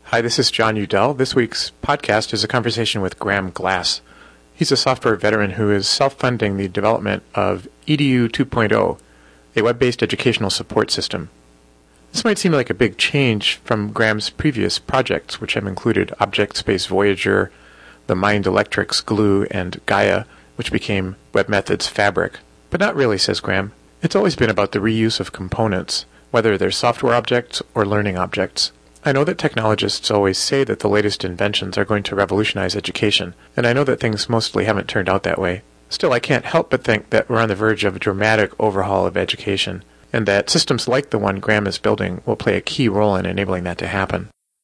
Hi, this is John Udell. This week's podcast is a conversation with Graham Glass. He's a software veteran who is self-funding the development of EDU 2.0, a web-based educational support system. This might seem like a big change from Graham's previous projects, which have included ObjectSpace Voyager, the Mind Electrics Glue, and Gaia, which became WebMethods Fabric. But not really, says Graham. It's always been about the reuse of components, whether they're software objects or learning objects. I know that technologists always say that the latest inventions are going to revolutionize education, and I know that things mostly haven't turned out that way. Still, I can't help but think that we're on the verge of a dramatic overhaul of education, and that systems like the one Graham is building will play a key role in enabling that to happen.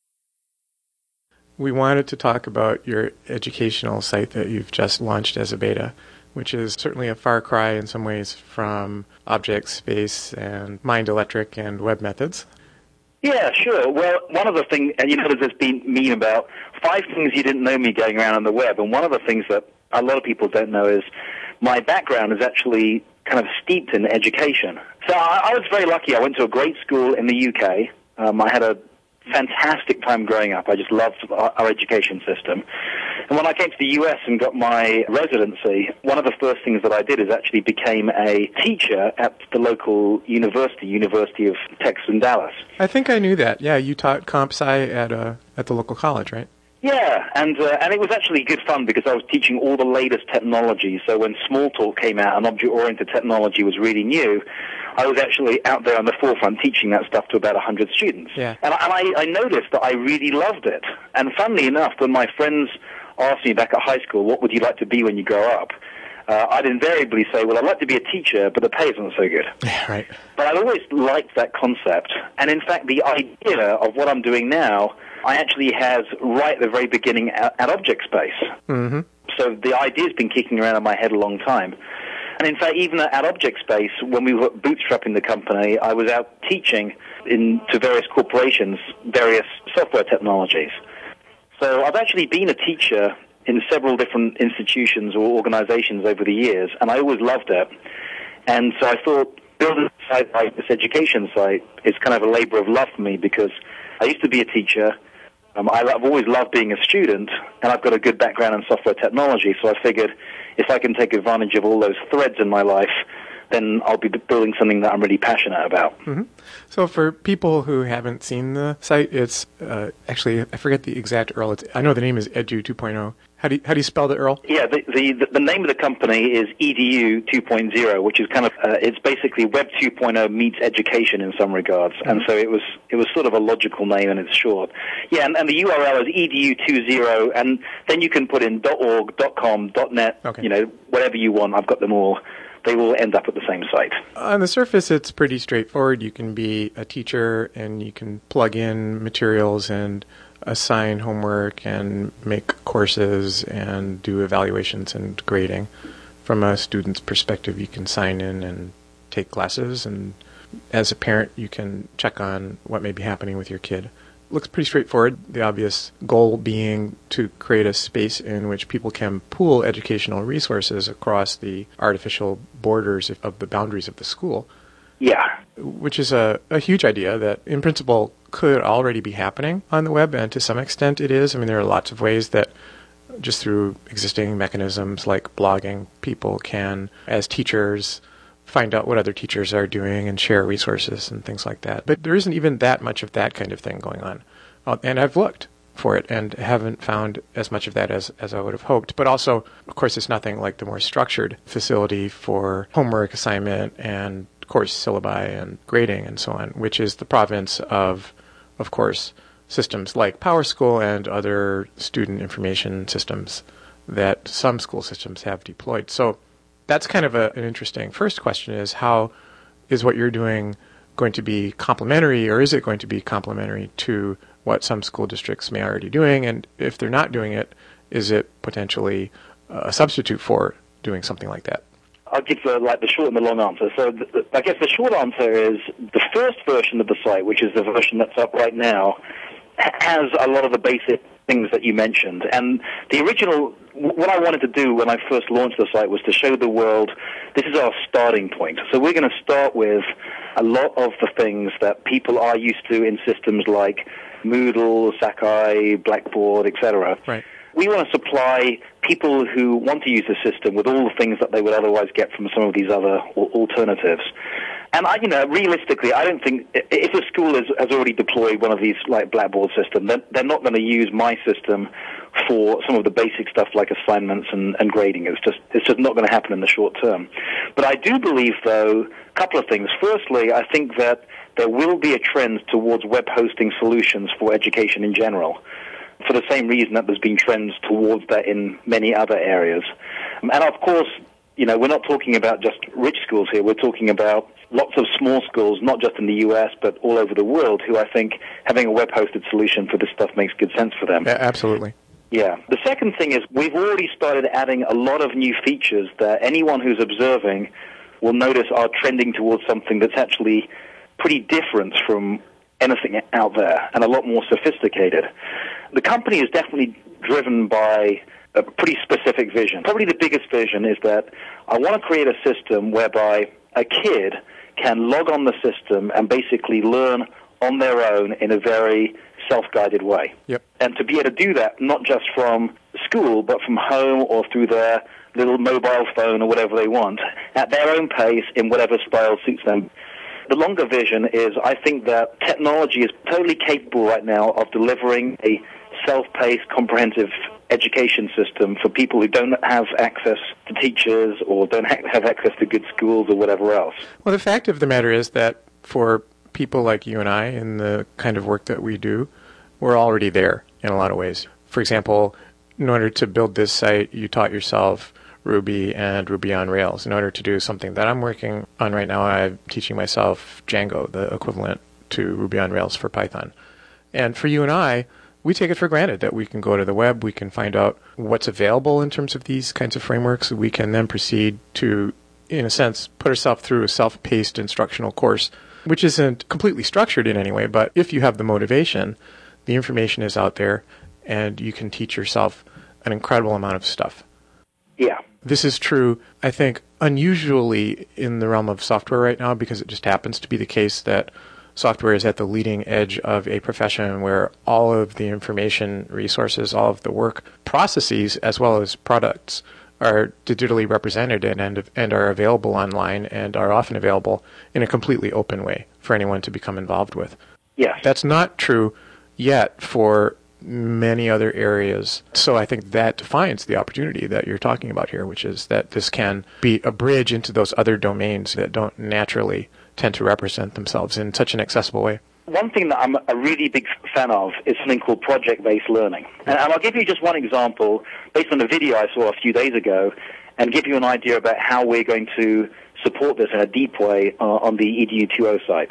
We wanted to talk about your educational site that you've just launched as a beta, which is certainly a far cry in some ways from ObjectSpace and Mind Electric and WebMethods. Yeah, sure. Well, one of the things, and you know, there's been meme about 5 things you didn't know me going around on the web, and one of the things that a lot of people don't know is my background is actually kind of steeped in education. So I was very lucky. I went to a great school in the UK. I had a fantastic time growing up. I just loved our education system. And when I came to the US and got my residency, one of the first things that I did is actually became a teacher at the local University of Texas in Dallas. I think I knew that. Yeah, you taught comp sci at the local college, right? Yeah, and it was actually good fun because I was teaching all the latest technology. So when Smalltalk came out and object-oriented technology was really new, I was actually out there on the forefront teaching that stuff to about 100 students. Yeah. And I noticed that I really loved it. And funnily enough, when my friends asked me back at high school, what would you like to be when you grow up? I'd invariably say, well, I'd like to be a teacher, but the pay isn't so good. Yeah, right. But I'd always liked that concept. And in fact, the idea of what I'm doing now, I actually had right at the very beginning at ObjectSpace. Mm-hmm. So the idea's been kicking around in my head a long time. And in fact, even at ObjectSpace, when we were bootstrapping the company, I was out teaching to various corporations various software technologies. So I've actually been a teacher in several different institutions or organizations over the years, and I always loved it. And so I thought building a site like this education site is kind of a labor of love for me because I used to be a teacher. I've always loved being a student, and I've got a good background in software technology, so I figured if I can take advantage of all those threads in my life, then I'll be building something that I'm really passionate about. Mm-hmm. So for people who haven't seen the site, it's actually, I forget the exact URL. I know the name is EDU 2.0. How do you spell the URL? Yeah, the name of the company is EDU 2.0, which is kind of it's basically Web 2.0 meets education in some regards, and so it was sort of a logical name and it's short. Yeah, and the URL is EDU 20, and then you can put in .org, .com, .net, okay. You know, whatever you want. I've got them all. They will end up at the same site. On the surface, it's pretty straightforward. You can be a teacher and you can plug in materials and assign homework and make courses and do evaluations and grading. From a student's perspective, you can sign in and take classes, and as a parent, you can check on what may be happening with your kid. It looks pretty straightforward, the obvious goal being to create a space in which people can pool educational resources across the artificial borders of the boundaries of the school. Yeah. Which is a huge idea that, in principle, could already be happening on the web, and to some extent it is. I mean, there are lots of ways that just through existing mechanisms like blogging, people can, as teachers, find out what other teachers are doing and share resources and things like that. But there isn't even that much of that kind of thing going on. And I've looked for it and haven't found as much of that as I would have hoped. But also, of course, it's nothing like the more structured facility for homework assignment and course syllabi and grading and so on, which is the province of course, systems like PowerSchool and other student information systems that some school systems have deployed. So that's kind of an interesting first question, is how is what you're doing going to be complementary, or is it going to be complementary to what some school districts may already doing? And if they're not doing it, is it potentially a substitute for doing something like that? I'll give the short and the long answer. So I guess the short answer is the first version of the site, which is the version that's up right now, has a lot of the basic things that you mentioned. And the original what I wanted to do when I first launched the site was to show the world this is our starting point. So we're going to start with a lot of the things that people are used to in systems like Moodle, Sakai, Blackboard, etc. Right. We want to supply people who want to use the system with all the things that they would otherwise get from some of these other alternatives. And realistically, I don't think if a school has already deployed one of these like Blackboard systems, then they're not going to use my system for some of the basic stuff like assignments and grading. It's just not going to happen in the short term. But I do believe, though, a couple of things. Firstly, I think that there will be a trend towards web hosting solutions for education in general, for the same reason that there's been trends towards that in many other areas. And of course, we're not talking about just rich schools here. We're talking about lots of small schools, not just in the U.S., but all over the world, who I think having a web-hosted solution for this stuff makes good sense for them. Yeah, absolutely. Yeah. The second thing is we've already started adding a lot of new features that anyone who's observing will notice are trending towards something that's actually pretty different from anything out there and a lot more sophisticated. The company is definitely driven by a pretty specific vision. Probably the biggest vision is that I want to create a system whereby a kid can log on the system and basically learn on their own in a very self-guided way. Yep. And to be able to do that not just from school, but from home or through their little mobile phone or whatever they want, at their own pace in whatever style suits them. The longer vision is I think that technology is totally capable right now of delivering a self-paced, comprehensive education system for people who don't have access to teachers or don't have access to good schools or whatever else. Well, the fact of the matter is that for people like you and I in the kind of work that we do, we're already there in a lot of ways. For example, in order to build this site, you taught yourself Ruby and Ruby on Rails. In order to do something that I'm working on right now, I'm teaching myself Django, the equivalent to Ruby on Rails for Python. And for you and I, we take it for granted that we can go to the web, we can find out what's available in terms of these kinds of frameworks. We can then proceed to, in a sense, put ourselves through a self-paced instructional course, which isn't completely structured in any way, but if you have the motivation, the information is out there, and you can teach yourself an incredible amount of stuff. Yeah. This is true, I think, unusually in the realm of software right now, because it just happens to be the case that software is at the leading edge of a profession where all of the information resources, all of the work processes, as well as products, are digitally represented and are available online and are often available in a completely open way for anyone to become involved with. Yes. That's not true yet for many other areas. So I think that defines the opportunity that you're talking about here, which is that this can be a bridge into those other domains that don't naturally tend to represent themselves in such an accessible way. One thing that I'm a really big fan of is something called project-based learning. And I'll give you just one example based on a video I saw a few days ago and give you an idea about how we're going to support this in a deep way on the EDU 2.0 site.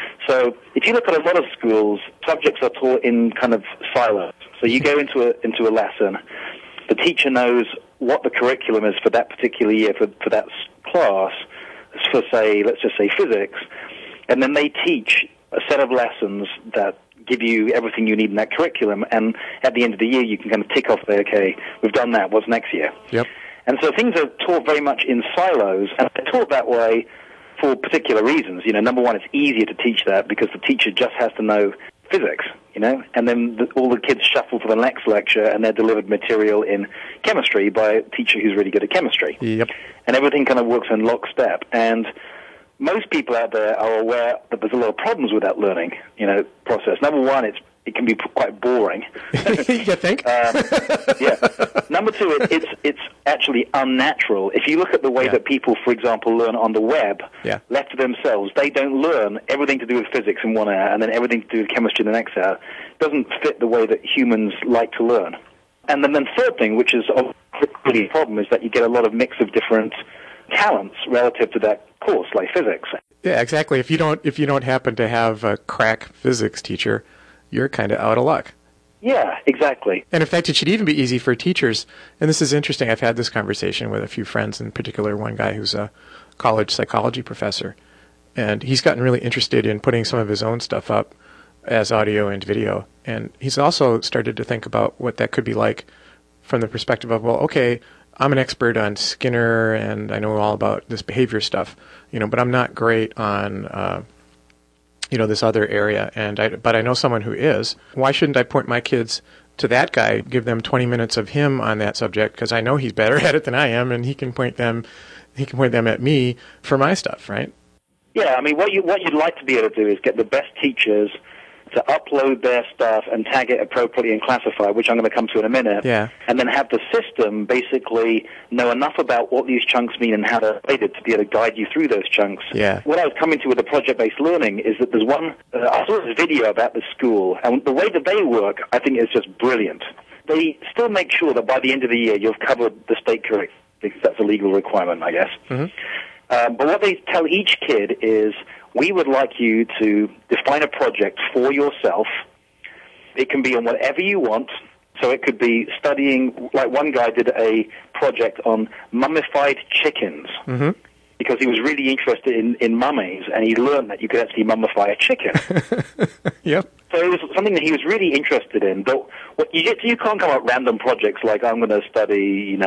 So if you look at a lot of schools, subjects are taught in kind of silos. So you go into a lesson, the teacher knows what the curriculum is for that particular year for that class, for let's just say physics, and then they teach a set of lessons that give you everything you need in that curriculum, and at the end of the year you can kind of tick off there, okay, we've done that, what's next year? Yep. And so things are taught very much in silos, and they're taught that way for particular reasons. Number one, it's easier to teach that because the teacher just has to know physics, and then all the kids shuffle to the next lecture and they're delivered material in chemistry by a teacher who's really good at chemistry. Yep. And everything kind of works in lockstep. And most people out there are aware that there's a lot of problems with that learning, process. Number one, it can be quite boring. You think? Yeah. Number two, it's actually unnatural. If you look at the way that people, for example, learn on the web, left to themselves, they don't learn everything to do with physics in 1 hour and then everything to do with chemistry in the next hour. It doesn't fit the way that humans like to learn. And then the third thing, which is really a problem, is that you get a lot of mix of different talents relative to that course, like physics. Yeah, exactly. If you don't happen to have a crack physics teacher, you're kind of out of luck. Yeah, exactly. And in fact, it should even be easy for teachers. And this is interesting. I've had this conversation with a few friends, in particular one guy who's a college psychology professor. And he's gotten really interested in putting some of his own stuff up as audio and video. And he's also started to think about what that could be like from the perspective of, well, okay, I'm an expert on Skinner and I know all about this behavior stuff, but I'm not great on, this other area. But I know someone who is. Why shouldn't I point my kids to that guy, give them 20 minutes of him on that subject, because I know he's better at it than I am, and he can point them at me for my stuff, right? Yeah, I mean, what you'd like to be able to do is get the best teachers to upload their stuff and tag it appropriately and classify, which I'm going to come to in a minute, and then have the system basically know enough about what these chunks mean and how they're related to be able to guide you through those chunks. Yeah. What I was coming to with the project-based learning is that there's one, I saw this video about the school, and the way that they work, I think, is just brilliant. They still make sure that by the end of the year you've covered the state curriculum, because that's a legal requirement, I guess. Mm-hmm. But what they tell each kid is, we would like you to define a project for yourself. It can be on whatever you want. So it could be studying, like one guy did a project on mummified chickens, because he was really interested in mummies, and he learned that you could actually mummify a chicken. Yep. So it was something that he was really interested in. But you can't come up with random projects like, I'm going to study,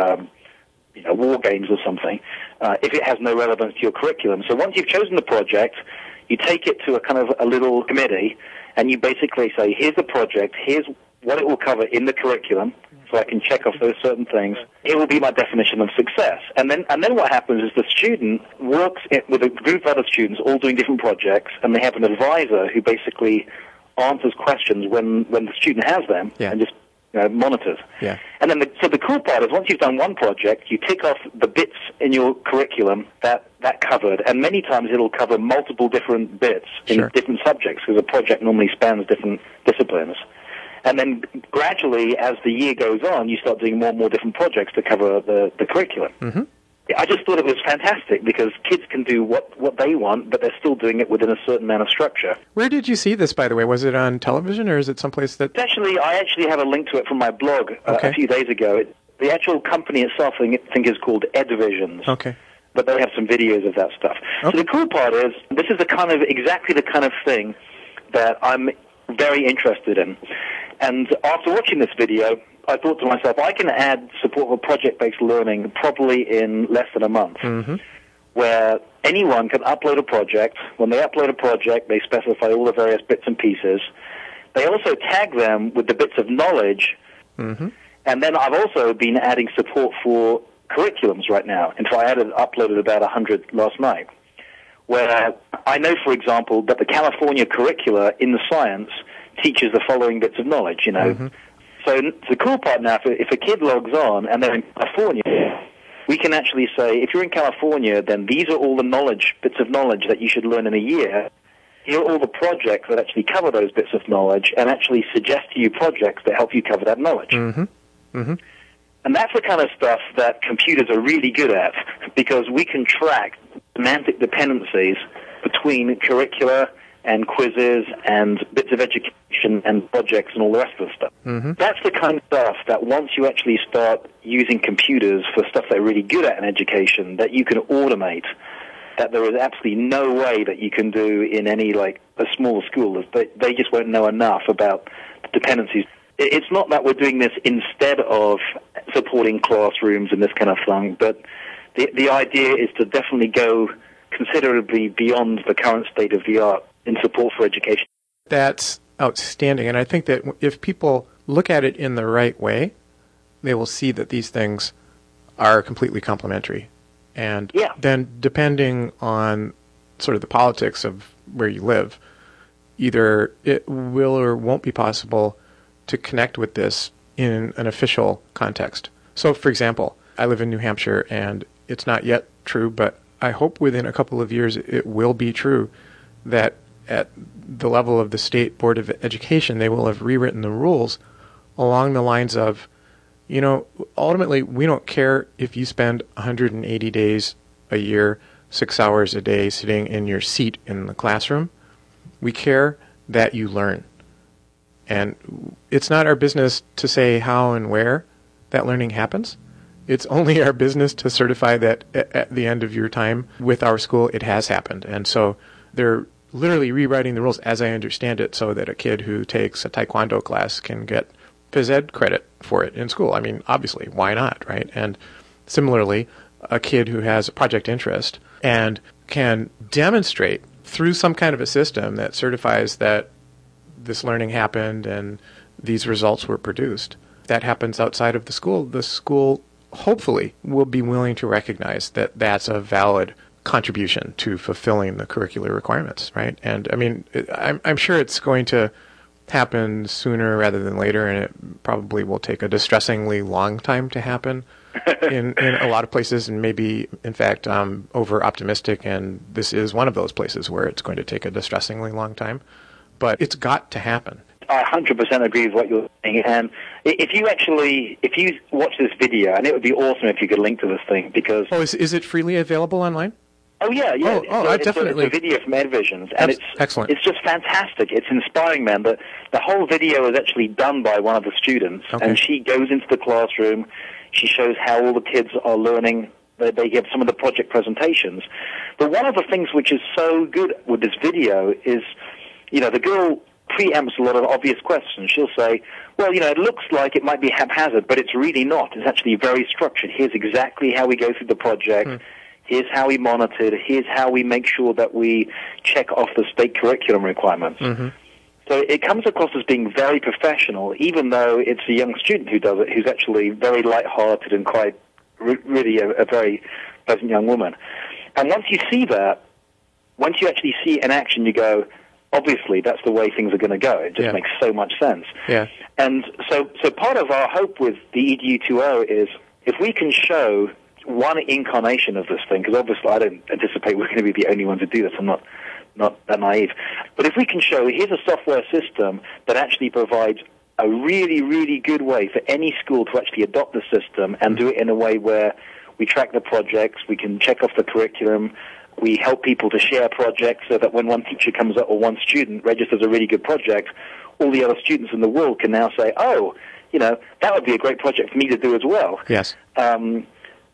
war games or something, if it has no relevance to your curriculum. So once you've chosen the project, you take it to a little committee, and you basically say, here's the project, here's what it will cover in the curriculum, so I can check off those certain things. It will be my definition of success. And then what happens is the student works with a group of other students all doing different projects, and they have an advisor who basically answers questions when the student has them, and just monitors. Yeah. And then the cool part is, once you've done one project, you tick off the bits in your curriculum that covered, and many times it'll cover multiple different bits in different subjects, because a project normally spans different disciplines. And then gradually, as the year goes on, you start doing more and more different projects to cover the curriculum. Mm-hmm. I just thought it was fantastic, because kids can do what they want, but they're still doing it within a certain amount of structure. Where did you see this, by the way? Was it on television, or is it someplace that... I actually have a link to it from my blog a few days ago. The actual company itself, I think, is called EdVisions. Okay. But they have some videos of that stuff. Okay. So the cool part is, this is exactly the kind of thing that I'm very interested in. And after watching this video, I thought to myself, I can add support for project-based learning probably in less than a month, where anyone can upload a project. When they upload a project, they specify all the various bits and pieces. They also tag them with the bits of knowledge, and then I've also been adding support for curriculums right now. And so I uploaded about 100 last night, where I know, for example, that the California curricula in the science teaches the following bits of knowledge, So the cool part now, if a kid logs on and they're in California, we can actually say, if you're in California, then these are all the bits of knowledge that you should learn in a year. Here are all the projects that actually cover those bits of knowledge, and actually suggest to you projects that help you cover that knowledge. And that's the kind of stuff that computers are really good at, because we can track semantic dependencies between curricula and quizzes and bits of education and projects and all the rest of the stuff. That's the kind of stuff that once you actually start using computers for stuff they're really good at in education, that you can automate, that there is absolutely no way that you can do in any, a small school. They just won't know enough about the dependencies. It's not that we're doing this instead of supporting classrooms and this kind of thing, but the idea is to definitely go considerably beyond the current state of the art in support for education. That's outstanding. And I think that if people look at it in the right way, they will see that these things are completely complementary. And then depending on sort of the politics of where you live, either it will or won't be possible to connect with this in an official context. So, for example, I live in New Hampshire, and it's not yet true, but I hope within a couple of years it will be true that at the level of the State Board of Education, they will have rewritten the rules along the lines of, ultimately, we don't care if you spend 180 days a year, 6 hours a day sitting in your seat in the classroom. We care that you learn. And it's not our business to say how and where that learning happens. It's only our business to certify that at the end of your time with our school, it has happened. And so they're literally rewriting the rules, as I understand it, so that a kid who takes a taekwondo class can get phys ed credit for it in school. I mean, obviously, why not, right? And similarly, a kid who has a project interest and can demonstrate through some kind of a system that certifies that this learning happened and these results were produced. That happens outside of the school hopefully will be willing to recognize that that's a valid contribution to fulfilling the curricular requirements, right? And I mean, I'm sure it's going to happen sooner rather than later, and it probably will take a distressingly long time to happen in a lot of places, and maybe, in fact, over optimistic, and this is one of those places where it's going to take a distressingly long time. But it's got to happen. I 100% agree with what you're saying. And if you watch this video, and it would be awesome if you could link to this thing, because... Oh, is it freely available online? Oh, yeah. I definitely... It's a video from EdVisions, and it's excellent. It's just fantastic. It's inspiring, man. The whole video is actually done by one of the students, and she goes into the classroom. She shows how all the kids are learning. They give some of the project presentations. But one of the things which is so good with this video is, the girl preempts a lot of obvious questions. She'll say, well, it looks like it might be haphazard, but it's really not. It's actually very structured. Here's exactly how we go through the project. Here's how we monitor it. Here's how we make sure that we check off the state curriculum requirements. So it comes across as being very professional, even though it's a young student who does it, who's actually very light-hearted and quite really a very pleasant young woman. And once you see that, once you actually see it in action, you go, obviously, that's the way things are going to go. It just makes so much sense. Yeah. And so part of our hope with the EDU 2.0 is if we can show one incarnation of this thing, because obviously I don't anticipate we're going to be the only ones who do this. I'm not that naive. But if we can show here's a software system that actually provides a really, really good way for any school to actually adopt the system and do it in a way where we track the projects, we can check off the curriculum, we help people to share projects so that when one teacher comes up or one student registers a really good project, all the other students in the world can now say, oh, that would be a great project for me to do as well. Yes. I'm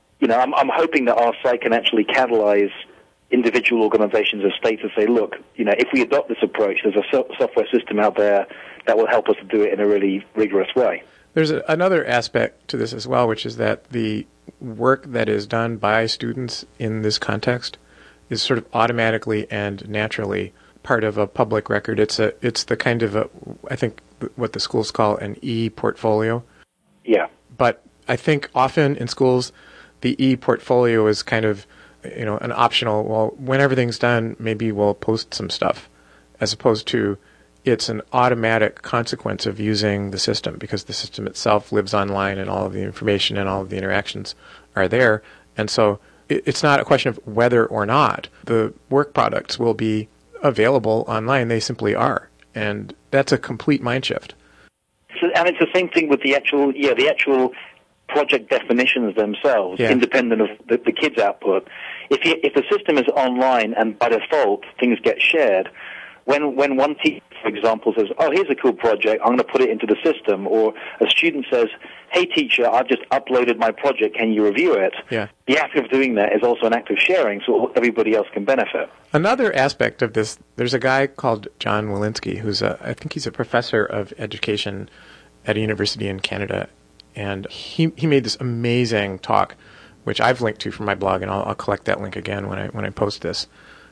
hoping that our site can actually catalyze individual organizations of states to say, look, if we adopt this approach, there's a software system out there that will help us to do it in a really rigorous way. There's another aspect to this as well, which is that the work that is done by students in this context is sort of automatically and naturally part of a public record. It's the kind of I think what the schools call an e-portfolio. Yeah. But I think often in schools, the e-portfolio is kind of, an optional, well, when everything's done, maybe we'll post some stuff, as opposed to it's an automatic consequence of using the system because the system itself lives online and all of the information and all of the interactions are there. And so it's not a question of whether or not the work products will be available online. They simply are. And that's a complete mind shift. And it's the same thing with the actual project definitions themselves, independent of the kids' output. If the system is online and by default things get shared, when one teacher, for example, says, oh, here's a cool project, I'm going to put it into the system, or a student says, hey, teacher, I've just uploaded my project, can you review it? Yeah. The act of doing that is also an act of sharing, so everybody else can benefit. Another aspect of this, there's a guy called John Walensky, I think he's a professor of education at a university in Canada, and he made this amazing talk, which I've linked to from my blog, and I'll collect that link again when I post this.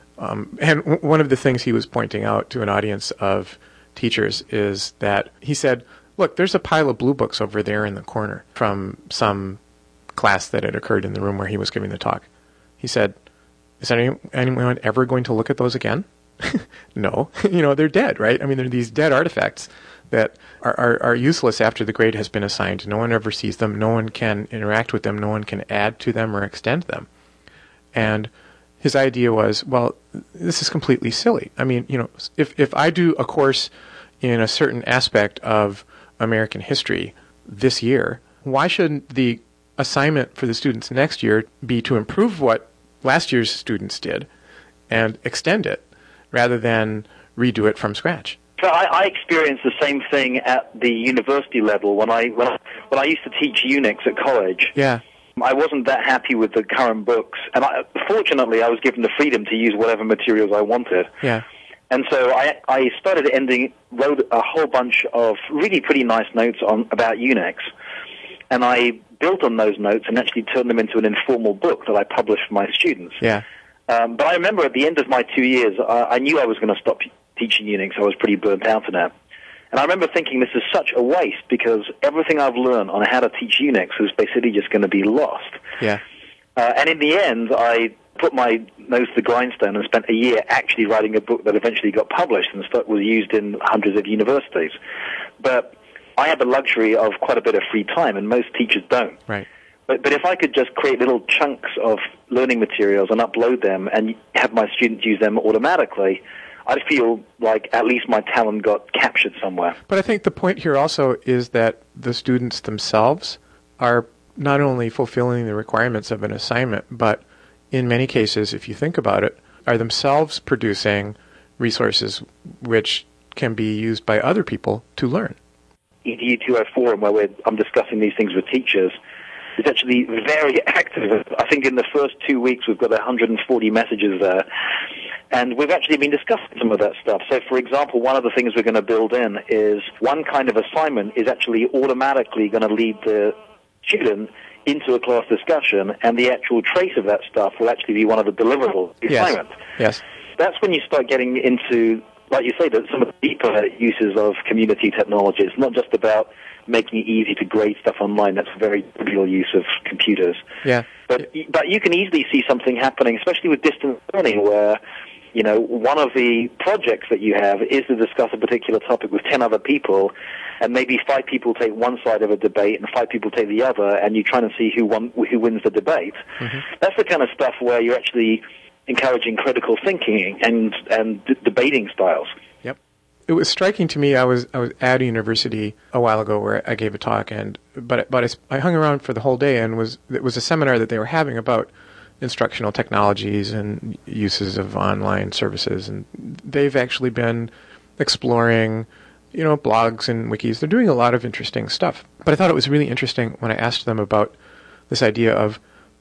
And one of the things he was pointing out to an audience of teachers is that he said, look, there's a pile of blue books over there in the corner from some class that had occurred in the room where he was giving the talk. He said, is anyone ever going to look at those again? No. They're dead, right? I mean, they're these dead artifacts that are useless after the grade has been assigned. No one ever sees them. No one can interact with them. No one can add to them or extend them. And his idea was, well, this is completely silly. I mean, if I do a course in a certain aspect of American history this year, why shouldn't the assignment for the students next year be to improve what last year's students did and extend it rather than redo it from scratch? So I experienced the same thing at the university level when I used to teach Unix at college. Yeah. I wasn't that happy with the current books, and fortunately I was given the freedom to use whatever materials I wanted. Yeah. And so I wrote a whole bunch of really pretty nice notes about Unix, and I built on those notes and actually turned them into an informal book that I published for my students. Yeah. But I remember at the end of my 2 years, I knew I was going to stop teaching Unix. I was pretty burnt out on it. And I remember thinking this is such a waste because everything I've learned on how to teach Unix was basically just going to be lost. Yeah. And in the end, I put my nose to the grindstone and spent a year actually writing a book that eventually got published and was used in hundreds of universities. But I have the luxury of quite a bit of free time, and most teachers don't. Right. But if I could just create little chunks of learning materials and upload them and have my students use them automatically, I'd feel like at least my talent got captured somewhere. But I think the point here also is that the students themselves are not only fulfilling the requirements of an assignment, but in many cases, if you think about it, are themselves producing resources which can be used by other people to learn. EDU 2.0 forum, where I'm discussing these things with teachers, is actually very active. I think in the first 2 weeks we've got 140 messages there. And we've actually been discussing some of that stuff. So, for example, one of the things we're going to build in is one kind of assignment is actually automatically going to lead the student into a class discussion, and the actual trace of that stuff will actually be one of the deliverables, the assignment. Yes. That's when you start getting into, like you say, that some of the deeper uses of community technology. It's not just about making it easy to grade stuff online. That's a very trivial use of computers. Yeah. But you can easily see something happening, especially with distance learning, where one of the projects that you have is to discuss a particular topic with 10 other people, and maybe 5 people take one side of a debate and 5 people take the other, and you're trying to see who wins the debate. Mm-hmm. That's the kind of stuff where you're actually encouraging critical thinking and debating styles. Yep. It was striking to me. I was at a university a while ago where I gave a talk, but I hung around for the whole day, and it was a seminar that they were having about instructional technologies and uses of online services, and they've actually been exploring, blogs and wikis. They're doing a lot of interesting stuff. But I thought it was really interesting when I asked them about this idea of,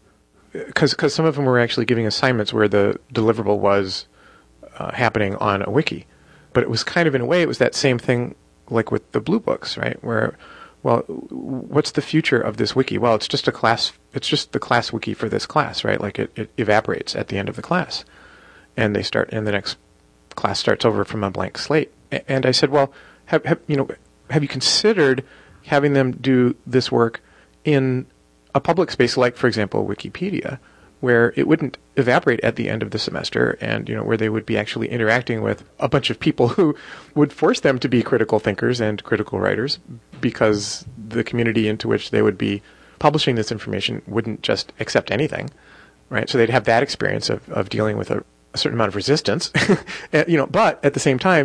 because some of them were actually giving assignments where the deliverable was happening on a wiki, but it was kind of, in a way, it was that same thing like with the Blue Books, right? Where, well, what's the future of this wiki? Well, it's just the class wiki for this class, right? Like it evaporates at the end of the class, and the next class starts over from a blank slate. And I said, well, have you considered having them do this work in a public space, like, for example, Wikipedia, where it wouldn't evaporate at the end of the semester, and where they would be actually interacting with a bunch of people who would force them to be critical thinkers and critical writers, because the community into which they would be publishing this information wouldn't just accept anything, right? So they'd have that experience of dealing with a certain amount of resistance, but at the same time,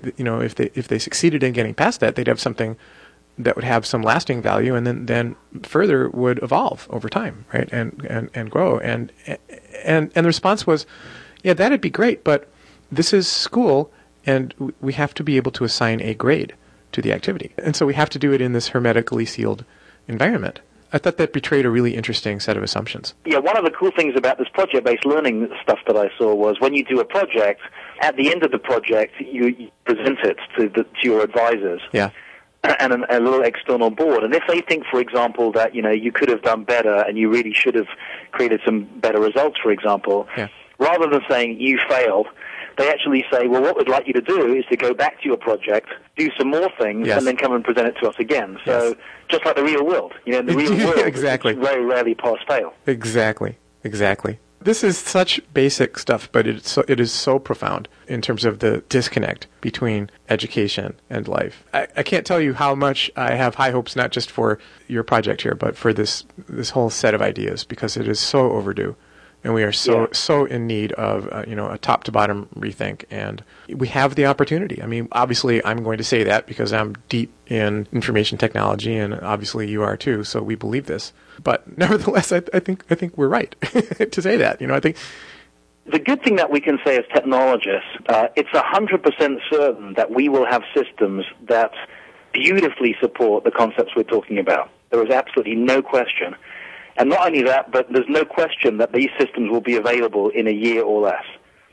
if they succeeded in getting past that, they'd have something that would have some lasting value, and then further would evolve over time, right? And grow. And the response was, yeah, that'd be great, but this is school, and we have to be able to assign a grade to the activity. And so we have to do it in this hermetically sealed environment. I thought that betrayed a really interesting set of assumptions. Yeah, one of the cool things about this project-based learning stuff that I saw was when you do a project, at the end of the project, you present it to your advisors. Yeah. And a little external board. And if they think, for example, that, you could have done better and you really should have created some better results, for example, rather than saying you failed, they actually say, well, what we'd like you to do is to go back to your project, do some more things, and then come and present it to us again. So just like the real world. In the real world, exactly. It's very rarely pass-fail. Exactly. This is such basic stuff, but it is so profound in terms of the disconnect between education and life. I can't tell you how much I have high hopes, not just for your project here, but for this whole set of ideas, because it is so overdue. And we are so in need of a top to bottom rethink, and we have the opportunity. I mean, obviously, I'm going to say that because I'm deep in information technology, and obviously you are too. So we believe this, but nevertheless, I think we're right to say that. I think the good thing that we can say as technologists, it's 100% certain that we will have systems that beautifully support the concepts we're talking about. There is absolutely no question. And not only that, but there's no question that these systems will be available in a year or less.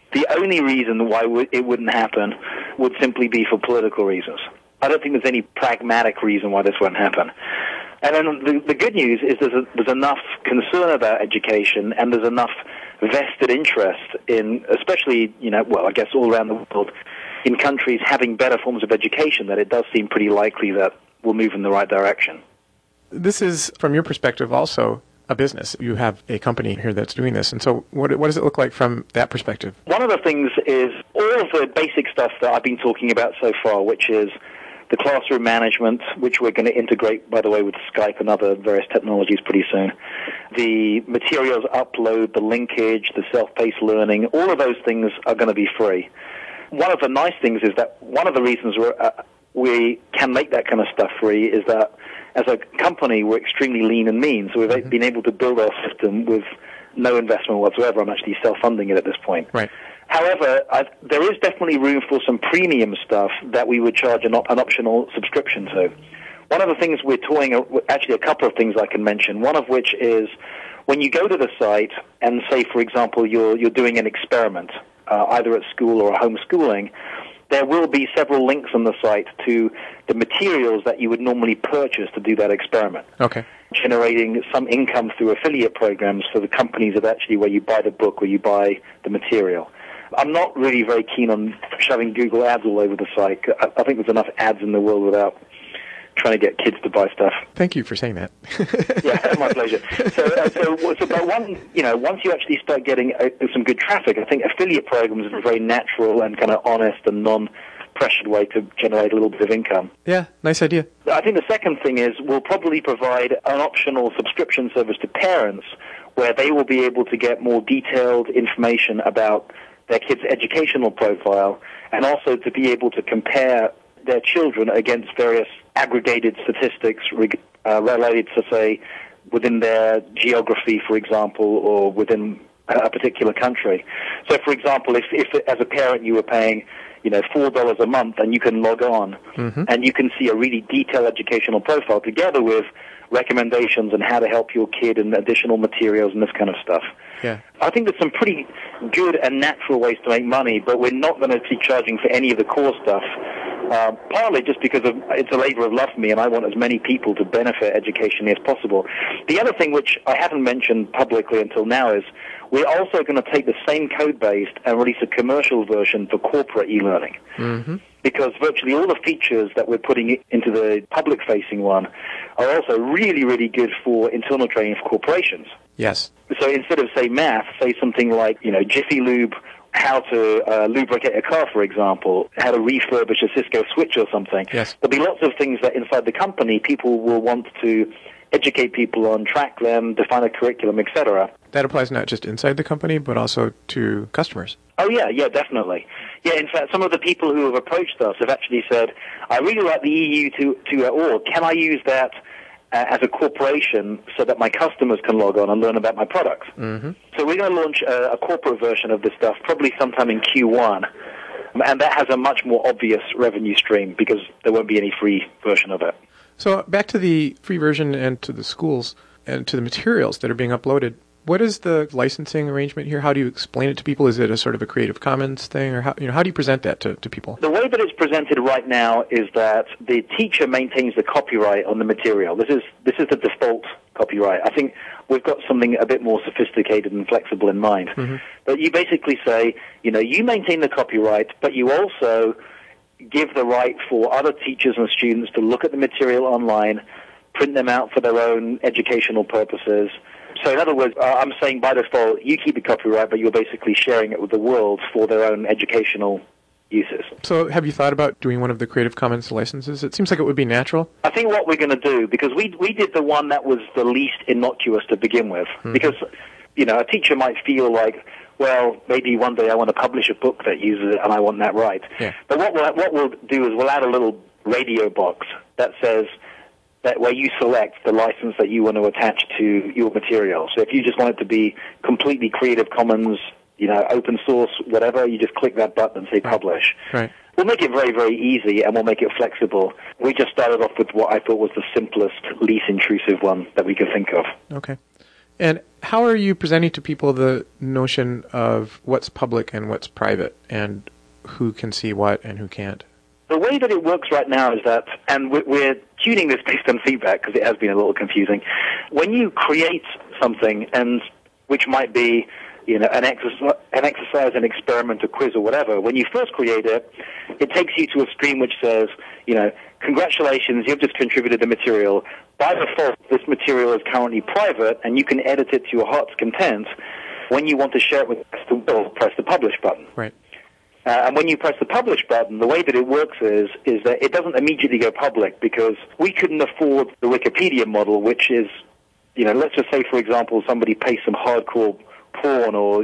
The only reason why it wouldn't happen would simply be for political reasons. I don't think there's any pragmatic reason why this won't happen. And then the good news is there's enough concern about education, and there's enough vested interest in, especially, I guess all around the world, in countries having better forms of education, that it does seem pretty likely that we'll move in the right direction. This is, from your perspective, also a business. You have a company here that's doing this. And so what does it look like from that perspective? One of the things is all of the basic stuff that I've been talking about so far, which is the classroom management, which we're going to integrate, by the way, with Skype and other various technologies pretty soon. The materials upload, the linkage, the self-paced learning, all of those things are going to be free. One of the nice things is that one of the reasons we can make that kind of stuff free is that as a company, we're extremely lean and mean, so we've been able to build our system with no investment whatsoever. I'm actually self-funding it at this point. Right. However, there is definitely room for some premium stuff that we would charge an optional subscription to. One of the things we're toying, actually a couple of things I can mention, one of which is when you go to the site and say, for example, you're doing an experiment, either at school or homeschooling, there will be several links on the site to the materials that you would normally purchase to do that experiment. Okay. Generating some income through affiliate programs for the companies that actually where you buy the book or you buy the material. I'm not really very keen on shoving Google ads all over the site. I think there's enough ads in the world without trying to get kids to buy stuff. Thank you for saying that. Yeah, my pleasure. But once you actually start getting some good traffic, I think affiliate programs is a very natural and kind of honest and non-pressured way to generate a little bit of income. Yeah, nice idea. I think the second thing is we'll probably provide an optional subscription service to parents where they will be able to get more detailed information about their kids' educational profile and also to be able to compare their children against various aggregated statistics related to, say, within their geography, for example, or within a particular country. So, for example, if as a parent you were paying, $4 a month and you can log on and you can see a really detailed educational profile together with recommendations on how to help your kid and additional materials and this kind of stuff. Yeah. I think there's some pretty good and natural ways to make money, but we're not going to be charging for any of the core stuff. Partly just because it's a labor of love for me, and I want as many people to benefit educationally as possible. The other thing which I haven't mentioned publicly until now is we're also going to take the same code base and release a commercial version for corporate e-learning. Because virtually all the features that we're putting into the public-facing one are also really, really good for internal training for corporations. Yes. So instead of, say, math, say something like, Jiffy Lube, how to lubricate a car, for example, how to refurbish a Cisco switch or something. Yes. There'll be lots of things that inside the company people will want to educate people on, track them, define a curriculum, etc. That applies not just inside the company, but also to customers. Oh, yeah, definitely. Yeah, in fact, some of the people who have approached us have actually said, I really like the EU 2.org. Can I use that as a corporation so that my customers can log on and learn about my products? So we're going to launch a corporate version of this stuff probably sometime in Q1. And that has a much more obvious revenue stream because there won't be any free version of it. So back to the free version and to the schools and to the materials that are being uploaded. What is the licensing arrangement here? How do you explain it to people? Is it a sort of a Creative Commons thing, or how do you present that to people? The way that it's presented right now is that the teacher maintains the copyright on the material. This is the default copyright. I think we've got something a bit more sophisticated and flexible in mind. But you basically say, you maintain the copyright, but you also give the right for other teachers and students to look at the material online, print them out for their own educational purposes. So in other words, I'm saying by default, you keep the copyright, but you're basically sharing it with the world for their own educational uses. So have you thought about doing one of the Creative Commons licenses? It seems like it would be natural. I think what we're going to do, because we did the one that was the least innocuous to begin with, because, a teacher might feel like, well, maybe one day I want to publish a book that uses it and I want that right. Yeah. But what we'll do is we'll add a little radio box that says, that where you select the license that you want to attach to your material. So if you just want it to be completely Creative Commons, open source, whatever, you just click that button and say publish. Right. We'll make it very, very easy and we'll make it flexible. We just started off with what I thought was the simplest, least intrusive one that we could think of. Okay. And how are you presenting to people the notion of what's public and what's private, and who can see what and who can't? The way that it works right now is that, and we're tuning this based on feedback because it has been a little confusing, when you create something, and which might be an exercise, an experiment, a quiz, or whatever, when you first create it, it takes you to a screen which says, congratulations, you've just contributed the material. By default, this material is currently private, and you can edit it to your heart's content. When you want to share it with the world, press the publish button. Right. And when you press the publish button, the way that it works is that it doesn't immediately go public, because we couldn't afford the Wikipedia model, which is, let's just say, for example, somebody pays some hardcore porn or,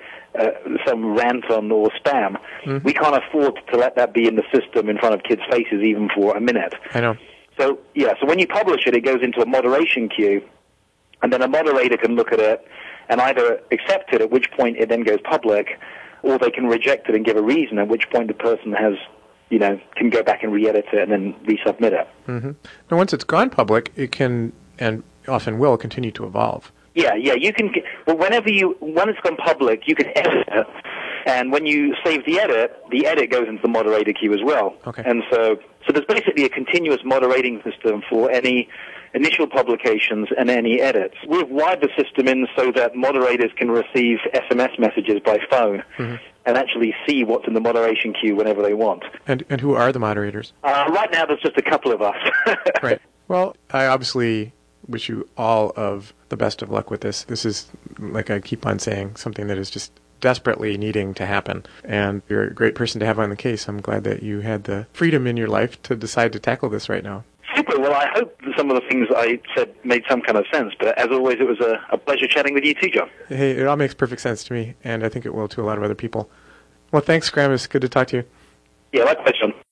some rant on or spam. Mm-hmm. We can't afford to let that be in the system in front of kids' faces even for a minute. I know. So when you publish it, it goes into a moderation queue, and then a moderator can look at it and either accept it, at which point it then goes public, or they can reject it and give a reason, at which point the person has, can go back and re-edit it and then resubmit it. Mm-hmm. Now, once it's gone public, it can, and often will, continue to evolve. Yeah, you can. Well, when it's gone public, you can edit it, and when you save the edit goes into the moderator queue as well. Okay. And so there's basically a continuous moderating system for any initial publications and any edits. We've wired the system in so that moderators can receive SMS messages by phone, mm-hmm. and actually see what's in the moderation queue whenever they want. And who are the moderators? Right now, there's just a couple of us. Right. Well, I obviously wish you all of the best of luck with this. This is, like I keep on saying, something that is just desperately needing to happen. And you're a great person to have on the case. I'm glad that you had the freedom in your life to decide to tackle this right now. Super. Well, I hope some of the things I said made some kind of sense. But as always, it was a pleasure chatting with you too, John. Hey, it all makes perfect sense to me, and I think it will to a lot of other people. Well, thanks, Graham. It's good to talk to you. Yeah, likewise, John.